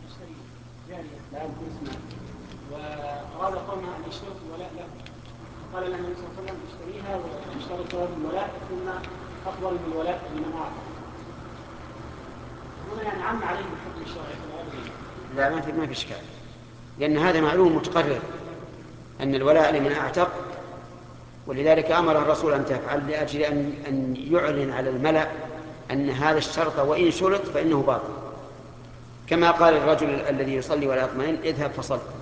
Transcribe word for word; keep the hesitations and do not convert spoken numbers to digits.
يشتري جارية الآن باسمه وأراد قومها أن يشترط الولاء له، قال لنا النبي صلى الله عليه وسلم اشتريها واشترط الولاء ثم أفضل من الولاء لمن أعطى. هنا يعني عم عليه الحكم الشرعي في الغالب. لا ما في ما في إشكال، لأن هذا معلوم متقرر أن الولاء لمن أعتق، ولذلك أمر الرسول أن تفعل لأجل أن أن يعلن على الملأ أن هذا الشرط وإن شرط فإنه باطل، كما قال الرجل الذي يصلي ولا يطمئن اذهب فصل.